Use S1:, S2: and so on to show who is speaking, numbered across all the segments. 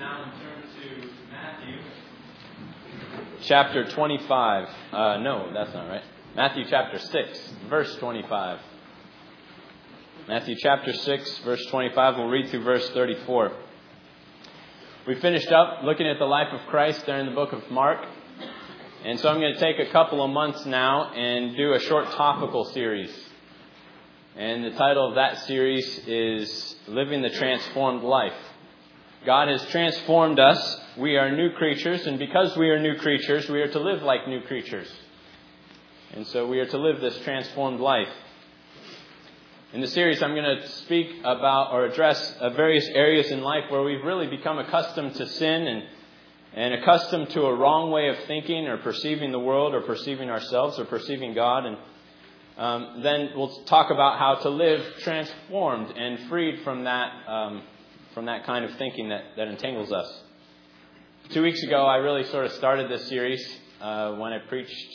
S1: now and turn to Matthew chapter 25. No, that's not right. Matthew chapter 6, verse 25. Matthew chapter 6, verse 25. We'll read through verse 34. We finished up looking at the life of Christ there in the book of Mark. And so I'm going to take a couple of months now and do a short topical series. And the title of that series is Living the Transformed Life. God has transformed us. We are new creatures. And because we are new creatures, we are to live like new creatures. And so we are to live this transformed life. In the series, I'm going to speak about or address various areas in life where we've really become accustomed to sin and accustomed to a wrong way of thinking or perceiving the world or perceiving ourselves or perceiving God. And then we'll talk about how to live transformed and freed from that kind of thinking that entangles us. 2 weeks ago, I really sort of started this series when I preached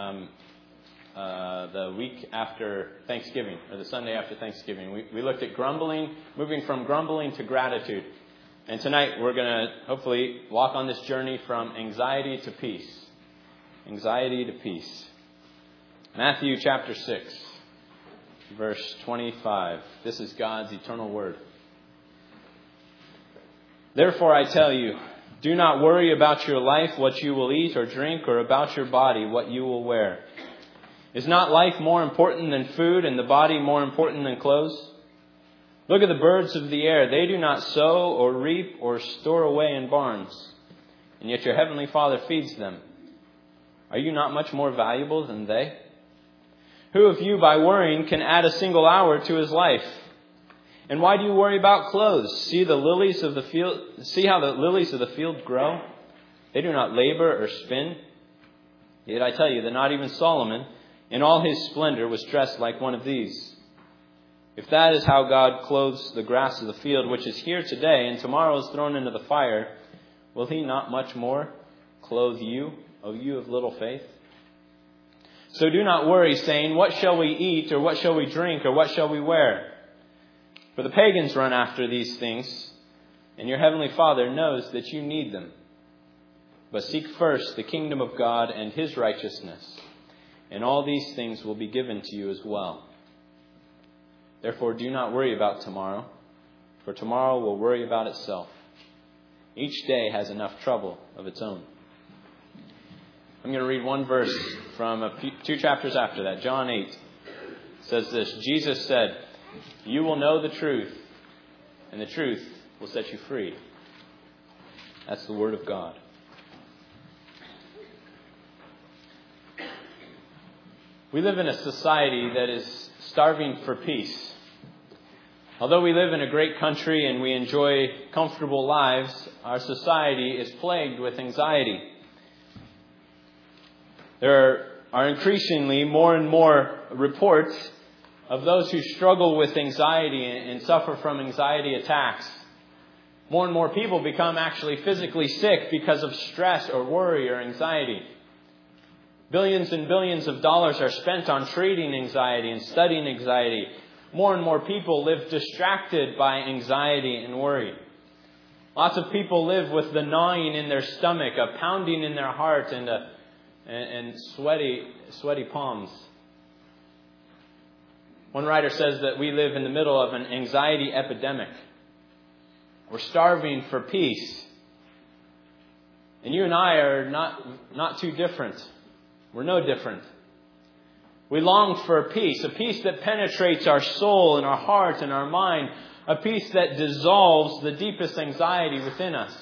S1: the week after Thanksgiving, or the Sunday after Thanksgiving. We looked at grumbling, moving from grumbling to gratitude. And tonight we're going to hopefully walk on this journey from anxiety to peace. Anxiety to peace. Matthew chapter 6, verse 25. This is God's eternal word. Therefore I tell you, do not worry about your life, what you will eat or drink, or about your body, what you will wear. Is not life more important than food, and the body more important than clothes? Look at the birds of the air. They do not sow or reap or store away in barns, and yet your heavenly Father feeds them. Are you not much more valuable than they? Who of you, by worrying, can add a single hour to his life? And why do you worry about clothes? See the lilies of the field. See how the lilies of the field grow? They do not labor or spin. Yet I tell you that not even Solomon, in all his splendor, was dressed like one of these. If that is how God clothes the grass of the field, which is here today and tomorrow is thrown into the fire, will he not much more clothe you, O you of little faith? So do not worry, saying, what shall we eat, or what shall we drink, or what shall we wear? For the pagans run after these things, and your heavenly Father knows that you need them. But seek first the kingdom of God and his righteousness, and all these things will be given to you as well. Therefore, do not worry about tomorrow, for tomorrow will worry about itself. Each day has enough trouble of its own. I'm going to read one verse from 2 chapters after that. John 8 says this. Jesus said, you will know the truth, and the truth will set you free. That's the word of God. We live in a society that is starving for peace. Although we live in a great country and we enjoy comfortable lives, our society is plagued with anxiety. There are increasingly more and more reports of those who struggle with anxiety and suffer from anxiety attacks. More and more people become actually physically sick because of stress or worry or anxiety. Billions and billions of dollars are spent on treating anxiety and studying anxiety. More and more people live distracted by anxiety and worry. Lots of people live with the gnawing in their stomach, a pounding in their heart, and sweaty palms. One writer says that we live in the middle of an anxiety epidemic. We're starving for peace. And you and I are not too different. We're no different. We long for a peace that penetrates our soul and our heart and our mind, a peace that dissolves the deepest anxiety within us.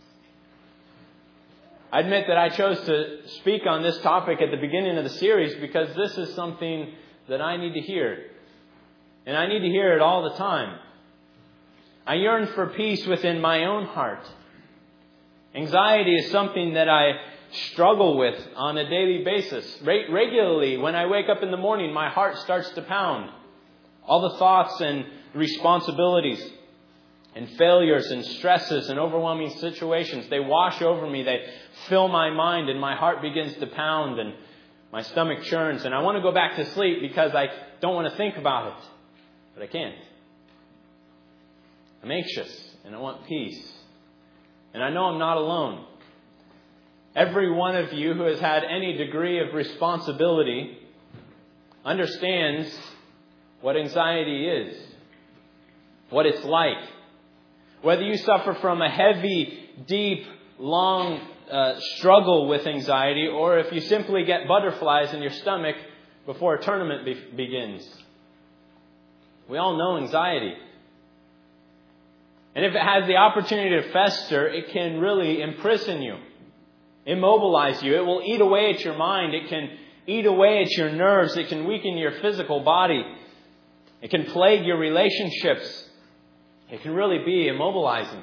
S1: I admit that I chose to speak on this topic at the beginning of the series because this is something that I need to hear. And I need to hear it all the time. I yearn for peace within my own heart. Anxiety is something that I struggle with on a daily basis. Regularly, when I wake up in the morning, my heart starts to pound. All the thoughts and responsibilities and failures and stresses and overwhelming situations, they wash over me. They fill my mind and my heart begins to pound and my stomach churns. And I want to go back to sleep because I don't want to think about it. But I can't. I'm anxious and I want peace. And I know I'm not alone. Every one of you who has had any degree of responsibility understands what anxiety is, what it's like. Whether you suffer from a heavy, deep, long struggle with anxiety, or if you simply get butterflies in your stomach before a tournament begins. We all know anxiety. And if it has the opportunity to fester, it can really imprison you, immobilize you. It will eat away at your mind. It can eat away at your nerves. It can weaken your physical body. It can plague your relationships. It can really be immobilizing.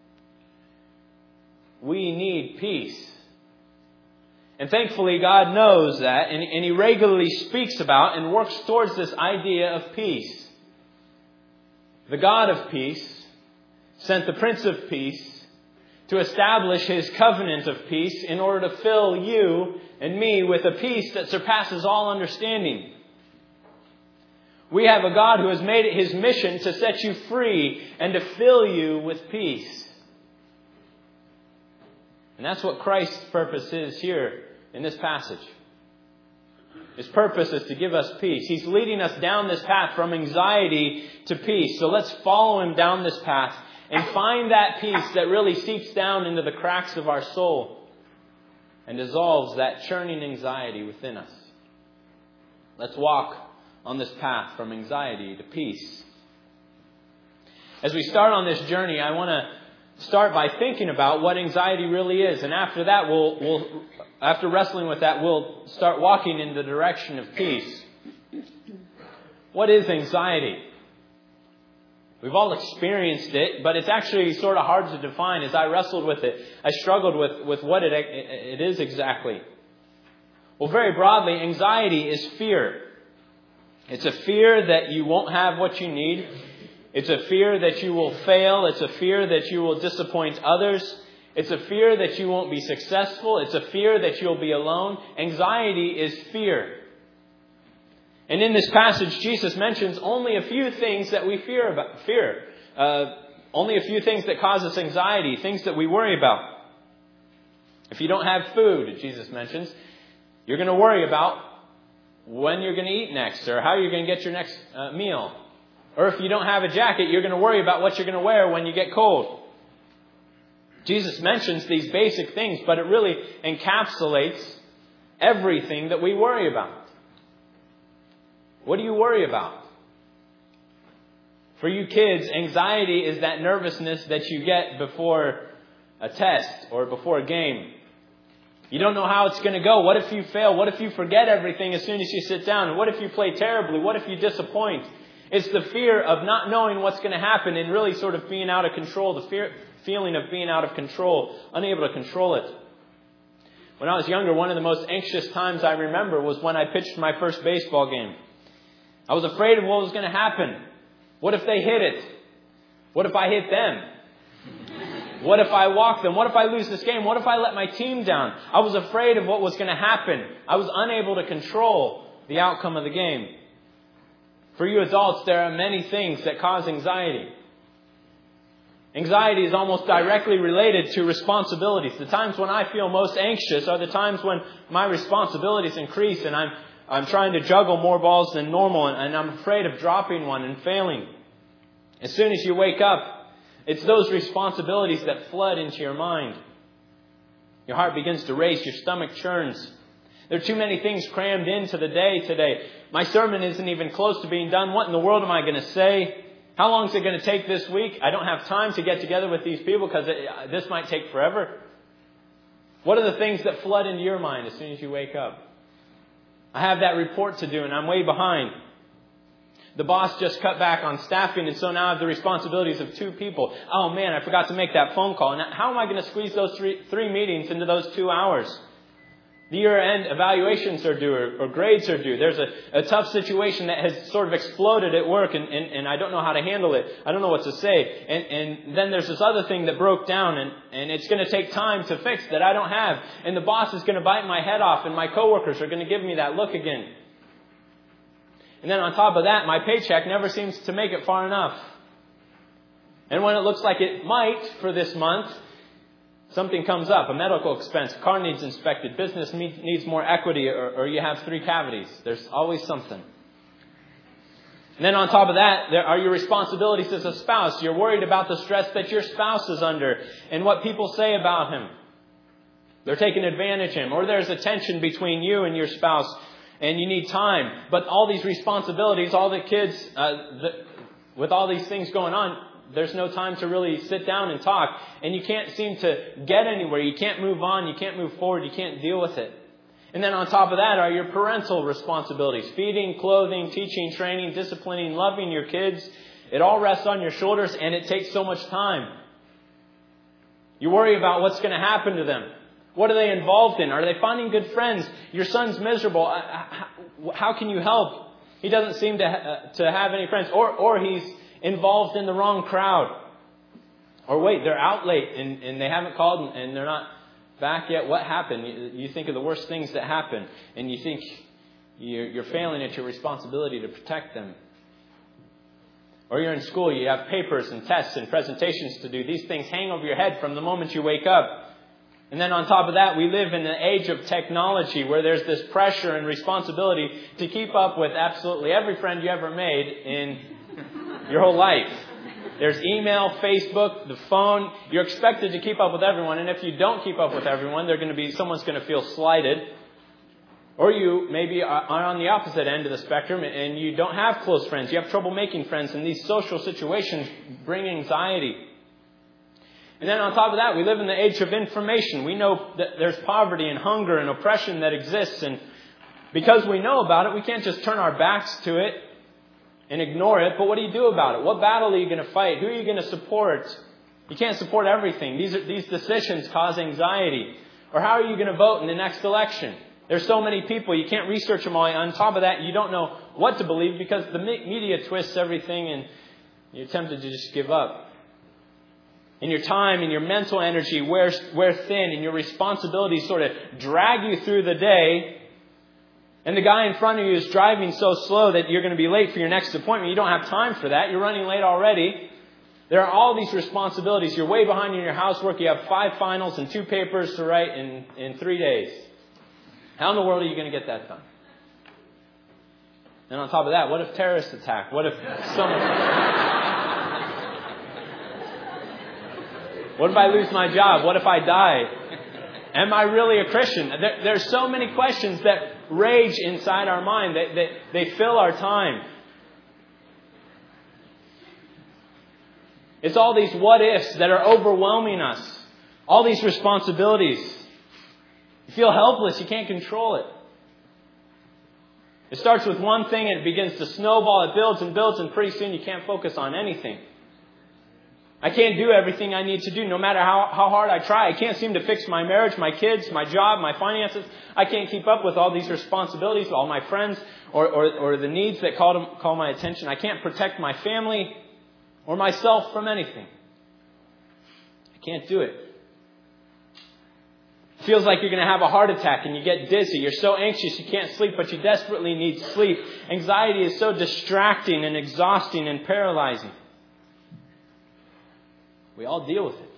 S1: We need peace. And thankfully, God knows that, and He regularly speaks about and works towards this idea of peace. The God of peace sent the Prince of Peace to establish His covenant of peace in order to fill you and me with a peace that surpasses all understanding. We have a God who has made it His mission to set you free and to fill you with peace. And that's what Christ's purpose is here in this passage. His purpose is to give us peace. He's leading us down this path from anxiety to peace. So let's follow Him down this path and find that peace that really seeps down into the cracks of our soul and dissolves that churning anxiety within us. Let's walk on this path from anxiety to peace. As we start on this journey, I want to start by thinking about what anxiety really is. And after that, after wrestling with that, we'll start walking in the direction of peace. What is anxiety? We've all experienced it, but it's actually sort of hard to define. As I wrestled with it, I struggled with what it is exactly. Well, very broadly, anxiety is fear. It's a fear that you won't have what you need. It's a fear that you will fail. It's a fear that you will disappoint others. It's a fear that you won't be successful. It's a fear that you'll be alone. Anxiety is fear. And in this passage, Jesus mentions only a few things that we fear. Only a few things that cause us anxiety, things that we worry about. If you don't have food, Jesus mentions, you're going to worry about when you're going to eat next or how you're going to get your next meal. Or if you don't have a jacket, you're going to worry about what you're going to wear when you get cold. Jesus mentions these basic things, but it really encapsulates everything that we worry about. What do you worry about? For you kids, anxiety is that nervousness that you get before a test or before a game. You don't know how it's going to go. What if you fail? What if you forget everything as soon as you sit down? What if you play terribly? What if you disappoint? It's the fear of not knowing what's going to happen and really sort of being out of control. The feeling of being out of control, unable to control it. When I was younger, one of the most anxious times I remember was when I pitched my first baseball game. I was afraid of what was going to happen. What if they hit it? What if I hit them? What if I walk them? What if I lose this game? What if I let my team down? I was afraid of what was going to happen. I was unable to control the outcome of the game. For you adults, there are many things that cause anxiety. Anxiety is almost directly related to responsibilities. The times when I feel most anxious are the times when my responsibilities increase and I'm trying to juggle more balls than normal and I'm afraid of dropping one and failing. As soon as you wake up, it's those responsibilities that flood into your mind. Your heart begins to race, your stomach churns. There are too many things crammed into the day today. My sermon isn't even close to being done. What in the world am I going to say? How long is it going to take this week? I don't have time to get together with these people because this might take forever. What are the things that flood into your mind as soon as you wake up? I have that report to do and I'm way behind. The boss just cut back on staffing and so now I have the responsibilities of 2 people. Oh man, I forgot to make that phone call. And how am I going to squeeze those three meetings into those 2 hours? The year-end evaluations are due or grades are due. There's a tough situation that has sort of exploded at work and I don't know how to handle it. I don't know what to say. And then there's this other thing that broke down and it's going to take time to fix that I don't have. And the boss is going to bite my head off and my coworkers are going to give me that look again. And then on top of that, my paycheck never seems to make it far enough. And when it looks like it might for this month, Something comes up, a medical expense, car needs inspected, business needs more equity, or you have 3 cavities. There's always something. And then on top of that, there are your responsibilities as a spouse. You're worried about the stress that your spouse is under and what people say about him. They're taking advantage of him. Or there's a tension between you and your spouse and you need time. But all these responsibilities, all the kids, with all these things going on, there's no time to really sit down and talk. And you can't seem to get anywhere. You can't move on. You can't move forward. You can't deal with it. And then on top of that are your parental responsibilities. Feeding, clothing, teaching, training, disciplining, loving your kids. It all rests on your shoulders and it takes so much time. You worry about what's going to happen to them. What are they involved in? Are they finding good friends? Your son's miserable. How can you help? He doesn't seem to have any friends. Or he's involved in the wrong crowd. Or wait, they're out late and they haven't called and they're not back yet. What happened? You think of the worst things that happen and you think you're failing at your responsibility to protect them. Or you're in school, you have papers and tests and presentations to do. These things hang over your head from the moment you wake up. And then on top of that, we live in an age of technology where there's this pressure and responsibility to keep up with absolutely every friend you ever made in your whole life. There's email, Facebook, the phone. You're expected to keep up with everyone. And if you don't keep up with everyone, someone's going to feel slighted. Or you maybe are on the opposite end of the spectrum and you don't have close friends. You have trouble making friends. And these social situations bring anxiety. And then on top of that, we live in the age of information. We know that there's poverty and hunger and oppression that exists. And because we know about it, we can't just turn our backs to it and ignore it. But what do you do about it? What battle are you going to fight? Who are you going to support? You can't support everything. These decisions cause anxiety. Or how are you going to vote in the next election? There's so many people. You can't research them all. On top of that, you don't know what to believe because the media twists everything and you're tempted to just give up. And your time and your mental energy wear thin and your responsibilities sort of drag you through the day. And the guy in front of you is driving so slow that you're going to be late for your next appointment. You don't have time for that. You're running late already. There are all these responsibilities. You're way behind in your housework. You have 5 finals and 2 papers to write in 3 days. How in the world are you going to get that done? And on top of that, what if terrorists attack? What if What if I lose my job? What if I die? Am I really a Christian? There's so many questions that rage inside our mind. They fill our time. It's all these what ifs that are overwhelming us. All these responsibilities. You feel helpless. You can't control it. It starts with one thing and it begins to snowball. It builds and builds and pretty soon you can't focus on anything. I can't do everything I need to do no matter how hard I try. I can't seem to fix my marriage, my kids, my job, my finances. I can't keep up with all these responsibilities, all my friends, or the needs that call my attention. I can't protect my family or myself from anything. I can't do it. It feels like you're going to have a heart attack and you get dizzy. You're so anxious you can't sleep, but you desperately need sleep. Anxiety is so distracting and exhausting and paralyzing. We all deal with it.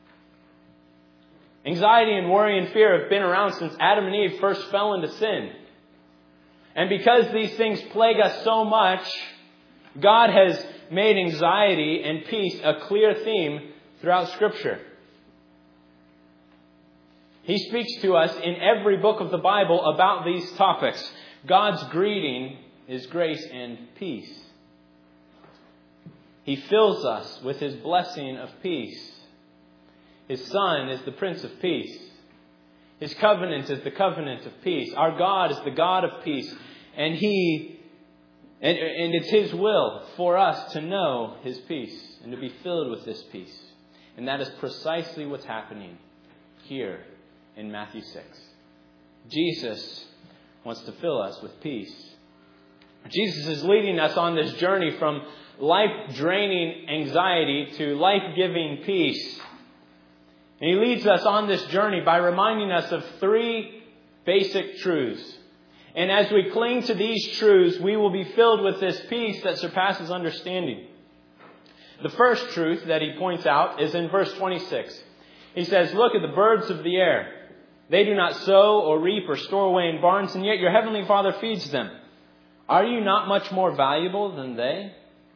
S1: Anxiety and worry and fear have been around since Adam and Eve first fell into sin. And because these things plague us so much, God has made anxiety and peace a clear theme throughout Scripture. He speaks to us in every book of the Bible about these topics. God's greeting is grace and peace. He fills us with His blessing of peace. His Son is the Prince of Peace. His covenant is the covenant of peace. Our God is the God of peace. And it's His will for us to know His peace and to be filled with this peace. And that is precisely what's happening here in Matthew 6. Jesus wants to fill us with peace. Jesus is leading us on this journey from life-draining anxiety to life-giving peace. And He leads us on this journey by reminding us of 3 basic truths. And as we cling to these truths, we will be filled with this peace that surpasses understanding. The first truth that He points out is in verse 26. He says, look at the birds of the air. They do not sow or reap or store away in barns, and yet your heavenly Father feeds them. Are you not much more valuable than they?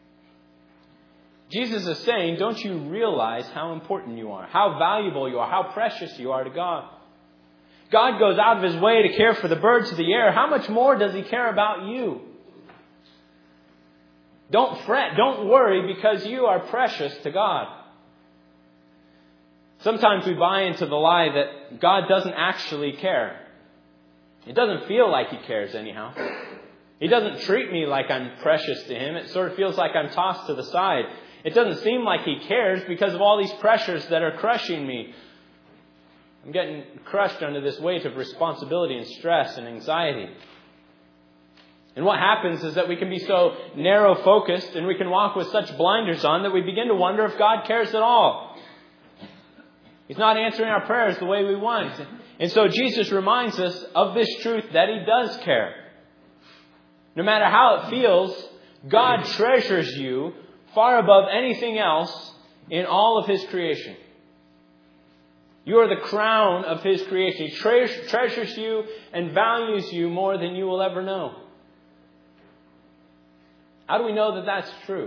S1: Jesus is saying, don't you realize how important you are, how valuable you are, how precious you are to God? God goes out of His way to care for the birds of the air. How much more does He care about you? Don't fret, don't worry, because you are precious to God. Sometimes we buy into the lie that God doesn't actually care. It doesn't feel like He cares anyhow. He doesn't treat me like I'm precious to Him. It sort of feels like I'm tossed to the side. It doesn't seem like He cares because of all these pressures that are crushing me. I'm getting crushed under this weight of responsibility and stress and anxiety. And what happens is that we can be so narrow-focused and we can walk with such blinders on that we begin to wonder if God cares at all. He's not answering our prayers the way we want. And so Jesus reminds us of this truth that He does care. No matter how it feels, God treasures you far above anything else in all of His creation. You are the crown of His creation. He treasures you and values you more than you will ever know. How do we know that that's true?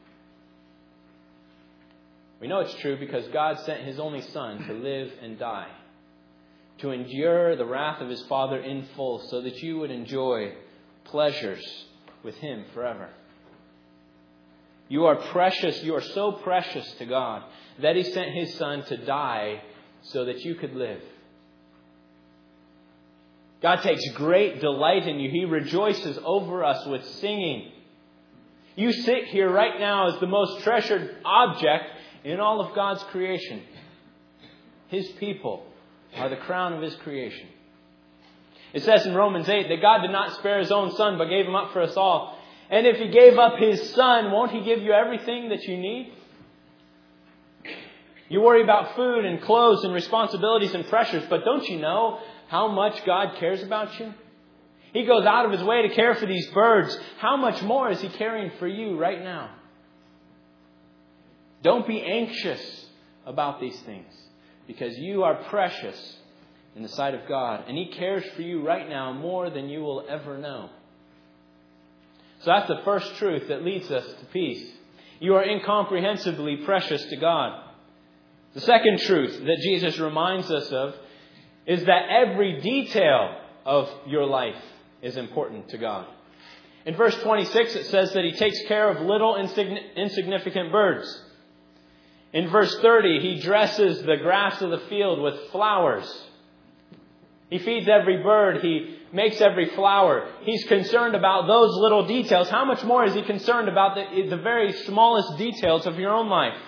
S1: We know it's true because God sent His only Son to live and die, to endure the wrath of His Father in full so that you would enjoy pleasures with Him forever. You are precious, you are so precious to God that He sent His Son to die so that you could live. God takes great delight in you. He rejoices over us with singing. You sit here right now as the most treasured object in all of God's creation. His people are the crown of His creation. It says in Romans 8 that God did not spare His own Son, but gave Him up for us all. And if He gave up His Son, won't He give you everything that you need? You worry about food and clothes and responsibilities and pressures, but don't you know how much God cares about you? He goes out of His way to care for these birds. How much more is He caring for you right now? Don't be anxious about these things, because you are precious in the sight of God, and He cares for you right now more than you will ever know. So that's the first truth that leads us to peace. You are incomprehensibly precious to God. The second truth that Jesus reminds us of is that every detail of your life is important to God. In verse 26, it says that He takes care of little insignificant birds. In verse 30, He dresses the grass of the field with flowers. He feeds every bird. He makes every flower. He's concerned about those little details. How much more is He concerned about the very smallest details of your own life?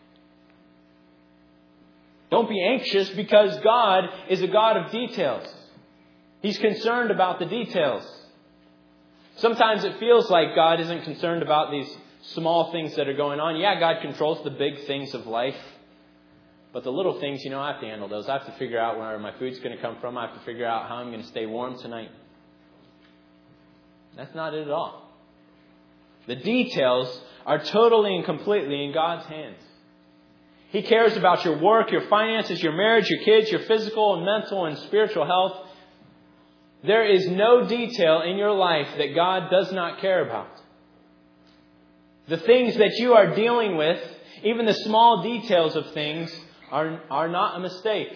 S1: Don't be anxious, because God is a God of details. He's concerned about the details. Sometimes it feels like God isn't concerned about these small things that are going on. Yeah, God controls the big things of life. But the little things, I have to handle those. I have to figure out where my food's going to come from. I have to figure out how I'm going to stay warm tonight. That's not it at all. The details are totally and completely in God's hands. He cares about your work, your finances, your marriage, your kids, your physical and mental and spiritual health. There is no detail in your life that God does not care about. The things that you are dealing with, even the small details of things, are not a mistake.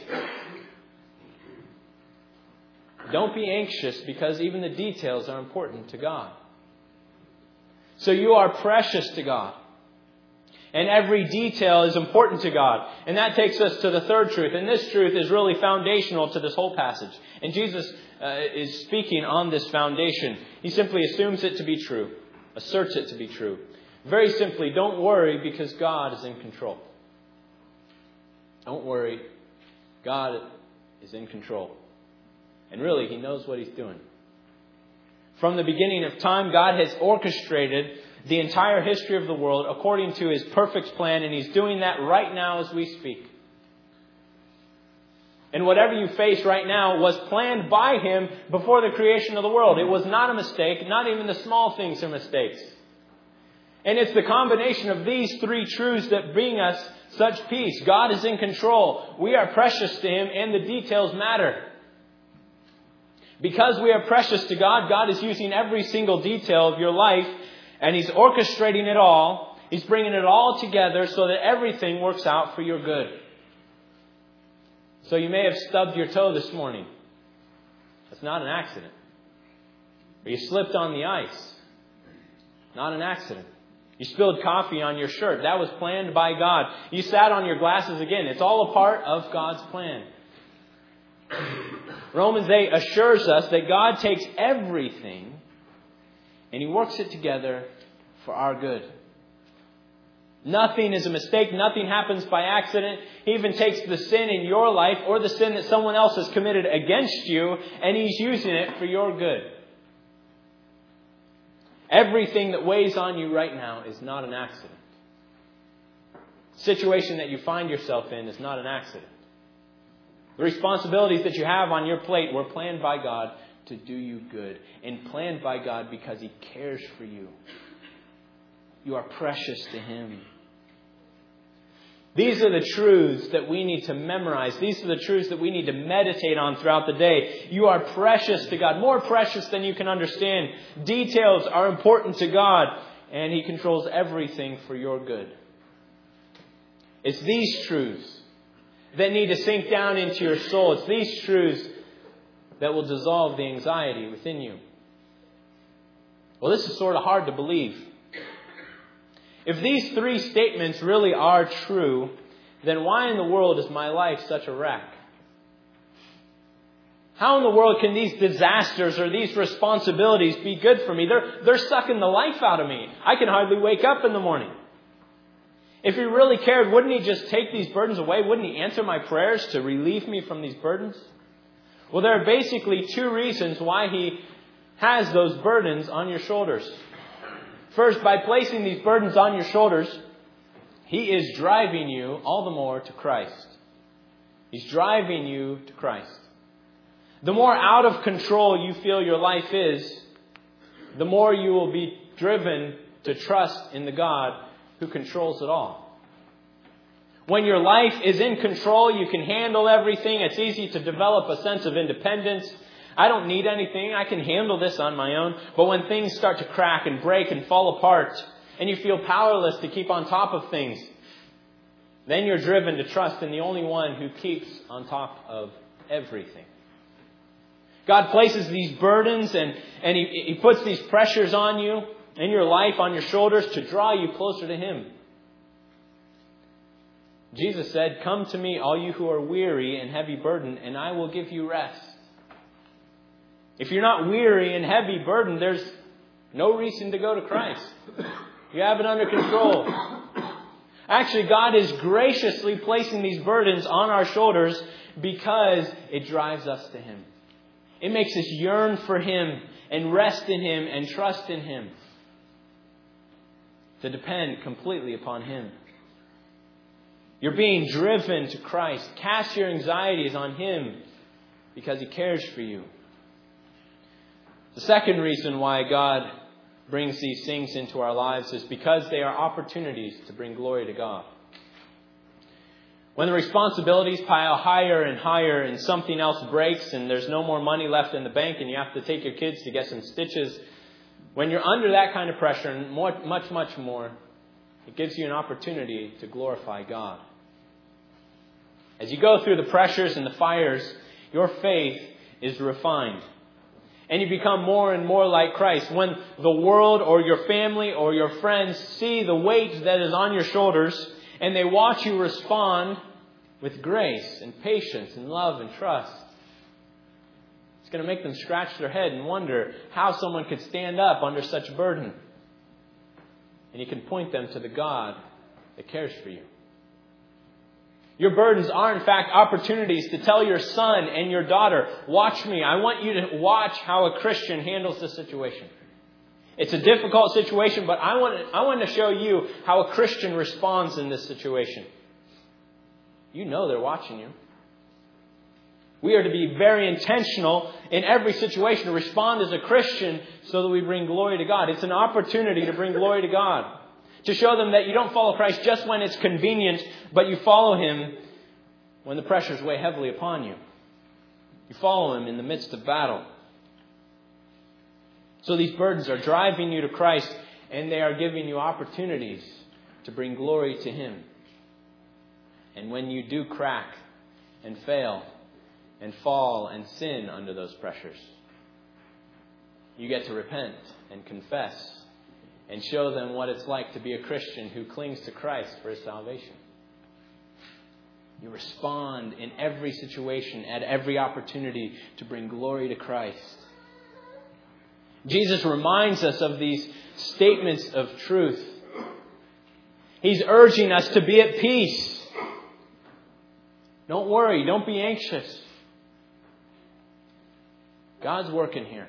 S1: Don't be anxious, because even the details are important to God. So you are precious to God. And every detail is important to God. And that takes us to the third truth. And this truth is really foundational to this whole passage. And Jesus is speaking on this foundation. He simply assumes it to be true, asserts it to be true. Very simply, don't worry, because God is in control. Don't worry. God is in control. And really, He knows what He's doing. From the beginning of time, God has orchestrated the entire history of the world according to His perfect plan, and He's doing that right now as we speak. And whatever you face right now was planned by Him before the creation of the world. It was not a mistake. Not even the small things are mistakes. And it's the combination of these three truths that bring us such peace. God is in control. We are precious to Him, and the details matter. Because we are precious to God, God is using every single detail of your life, and He's orchestrating it all. He's bringing it all together so that everything works out for your good. So you may have stubbed your toe this morning. That's not an accident. Or you slipped on the ice. Not an accident. You spilled coffee on your shirt. That was planned by God. You sat on your glasses again. It's all a part of God's plan. Romans 8 assures us that God takes everything and He works it together for our good. Nothing is a mistake. Nothing happens by accident. He even takes the sin in your life or the sin that someone else has committed against you, and He's using it for your good. Everything that weighs on you right now is not an accident. The situation that you find yourself in is not an accident. The responsibilities that you have on your plate were planned by God to do you good, and planned by God because He cares for you. You are precious to Him. These are the truths that we need to memorize. These are the truths that we need to meditate on throughout the day. You are precious to God, more precious than you can understand. Details are important to God, and He controls everything for your good. It's these truths that need to sink down into your soul. It's these truths that will dissolve the anxiety within you. Well, this is sort of hard to believe. If these three statements really are true, then why in the world is my life such a wreck? How in the world can these disasters or these responsibilities be good for me? They're sucking the life out of me. I can hardly wake up in the morning. If He really cared, wouldn't He just take these burdens away? Wouldn't He answer my prayers to relieve me from these burdens? Well, there are basically two reasons why He has those burdens on your shoulders. First, by placing these burdens on your shoulders, He is driving you all the more to Christ. He's driving you to Christ. The more out of control you feel your life is, the more you will be driven to trust in the God who controls it all. When your life is in control, you can handle everything. It's easy to develop a sense of independence. I don't need anything. I can handle this on my own. But when things start to crack and break and fall apart, and you feel powerless to keep on top of things, then you're driven to trust in the only one who keeps on top of everything. God places these burdens and He puts these pressures on you in your life, on your shoulders, to draw you closer to Him. Jesus said, "Come to me, all you who are weary and heavy burdened, and I will give you rest." If you're not weary and heavy burdened, there's no reason to go to Christ. You have it under control. Actually, God is graciously placing these burdens on our shoulders because it drives us to Him. It makes us yearn for Him and rest in Him and trust in Him. To depend completely upon Him. You're being driven to Christ. Cast your anxieties on Him because He cares for you. The second reason why God brings these things into our lives is because they are opportunities to bring glory to God. When the responsibilities pile higher and higher and something else breaks and there's no more money left in the bank and you have to take your kids to get some stitches, when you're under that kind of pressure and much more, it gives you an opportunity to glorify God. As you go through the pressures and the fires, your faith is refined. And you become more and more like Christ. When the world or your family or your friends see the weight that is on your shoulders and they watch you respond with grace and patience and love and trust, it's going to make them scratch their head and wonder how someone could stand up under such a burden. And you can point them to the God that cares for you. Your burdens are, in fact, opportunities to tell your son and your daughter, watch me. I want you to watch how a Christian handles this situation. It's a difficult situation, but I want to show you how a Christian responds in this situation. You know they're watching you. We are to be very intentional in every situation to respond as a Christian so that we bring glory to God. It's an opportunity to bring glory to God. To show them that you don't follow Christ just when it's convenient, but you follow Him when the pressures weigh heavily upon you. You follow Him in the midst of battle. So these burdens are driving you to Christ, and they are giving you opportunities to bring glory to Him. And when you do crack and fail and fall and sin under those pressures, you get to repent and confess and show them what it's like to be a Christian who clings to Christ for his salvation. You respond in every situation, at every opportunity, to bring glory to Christ. Jesus reminds us of these statements of truth. He's urging us to be at peace. Don't worry. Don't be anxious. God's working here.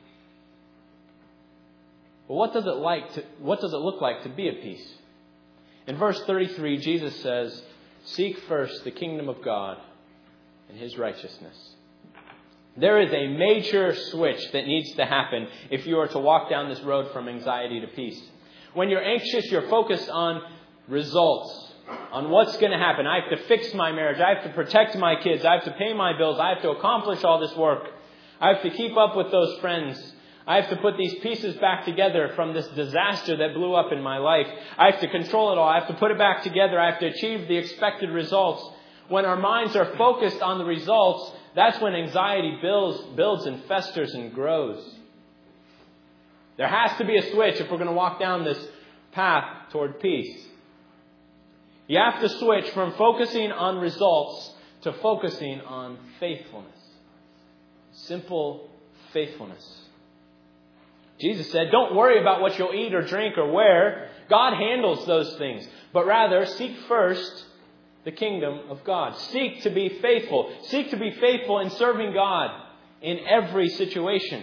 S1: But what does it look like to be at peace? In verse 33, Jesus says, "Seek first the kingdom of God and His righteousness." There is a major switch that needs to happen if you are to walk down this road from anxiety to peace. When you're anxious, you're focused on results, on what's going to happen. I have to fix my marriage. I have to protect my kids. I have to pay my bills. I have to accomplish all this work. I have to keep up with those friends. I have to put these pieces back together from this disaster that blew up in my life. I have to control it all. I have to put it back together. I have to achieve the expected results. When our minds are focused on the results, that's when anxiety builds and festers and grows. There has to be a switch if we're going to walk down this path toward peace. You have to switch from focusing on results to focusing on faithfulness. Simple faithfulness. Jesus said, don't worry about what you'll eat or drink or wear. God handles those things. But rather, seek first the kingdom of God. Seek to be faithful. Seek to be faithful in serving God in every situation.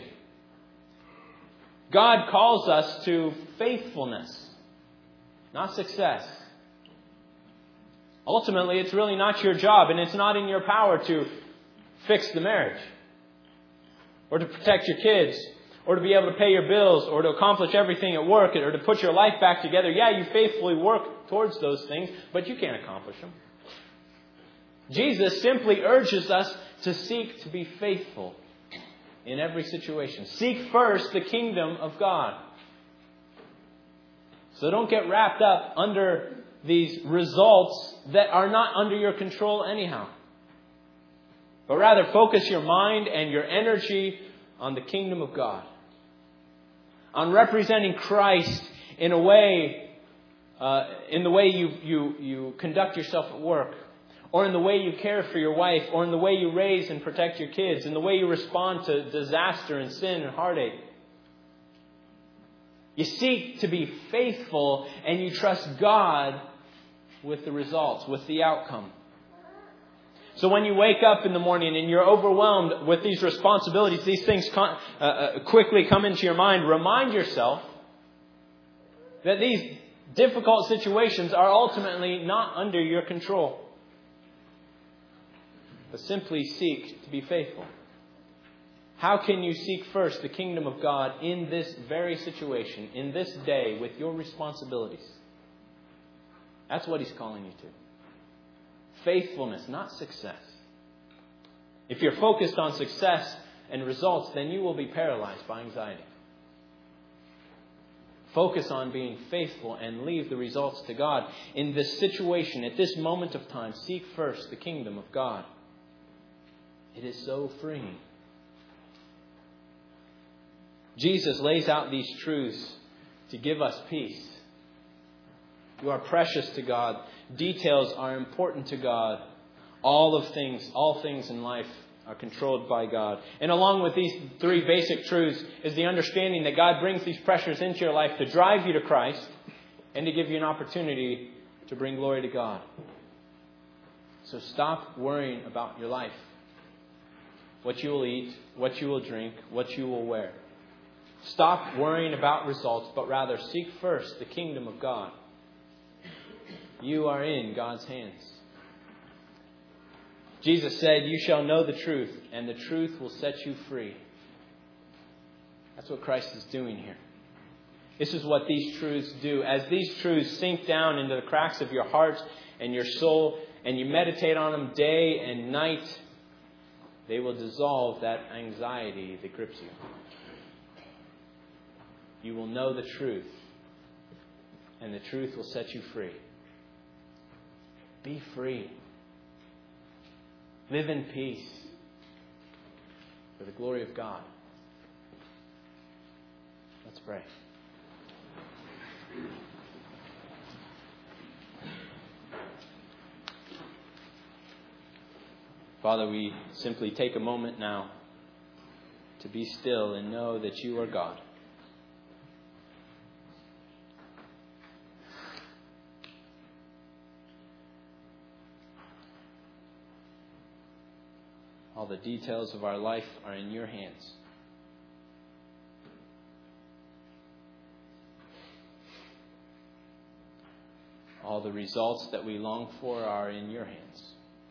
S1: God calls us to faithfulness, not success. Ultimately, it's really not your job, and it's not in your power to fix the marriage, or to protect your kids, or to be able to pay your bills, or to accomplish everything at work, or to put your life back together. Yeah, you faithfully work towards those things, but you can't accomplish them. Jesus simply urges us to seek to be faithful in every situation. Seek first the kingdom of God. So don't get wrapped up under these results that are not under your control anyhow. But rather focus your mind and your energy on the kingdom of God. On representing Christ in a way, in the way you conduct yourself at work, or in the way you care for your wife, or in the way you raise and protect your kids, in the way you respond to disaster and sin and heartache. You seek to be faithful, and you trust God with the results, with the outcome. So when you wake up in the morning and you're overwhelmed with these responsibilities, these things quickly come into your mind, remind yourself that these difficult situations are ultimately not under your control. But simply seek to be faithful. How can you seek first the kingdom of God in this very situation, in this day, with your responsibilities? That's what He's calling you to. Faithfulness, not success. If you're focused on success and results, then you will be paralyzed by anxiety. Focus on being faithful and leave the results to God. In this situation, at this moment of time, seek first the kingdom of God. It is so freeing. Jesus lays out these truths to give us peace. You are precious to God. Details are important to God. All things in life are controlled by God. And along with these three basic truths is the understanding that God brings these pressures into your life to drive you to Christ and to give you an opportunity to bring glory to God. So stop worrying about your life. What you will eat, what you will drink, what you will wear. Stop worrying about results, but rather seek first the kingdom of God. You are in God's hands. Jesus said, "You shall know the truth, and the truth will set you free." That's what Christ is doing here. This is what these truths do. As these truths sink down into the cracks of your heart and your soul, and you meditate on them day and night, they will dissolve that anxiety that grips you. You will know the truth, and the truth will set you free. Be free. Live in peace for the glory of God. Let's pray. Father, we simply take a moment now to be still and know that you are God. All the details of our life are in your hands. All the results that we long for are in your hands.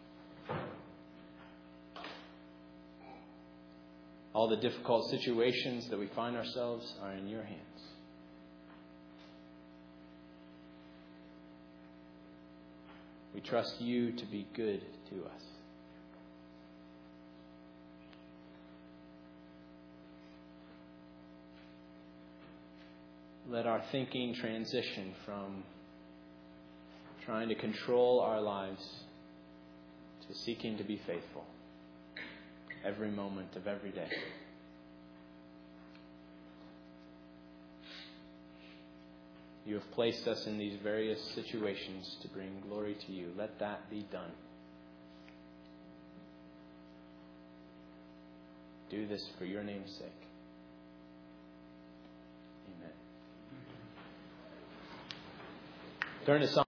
S1: All the difficult situations that we find ourselves are in your hands. We trust you to be good to us. Let our thinking transition from trying to control our lives to seeking to be faithful every moment of every day. You have placed us in these various situations to bring glory to you. Let that be done. Do this for your name's sake. Amen. Turn to Psalm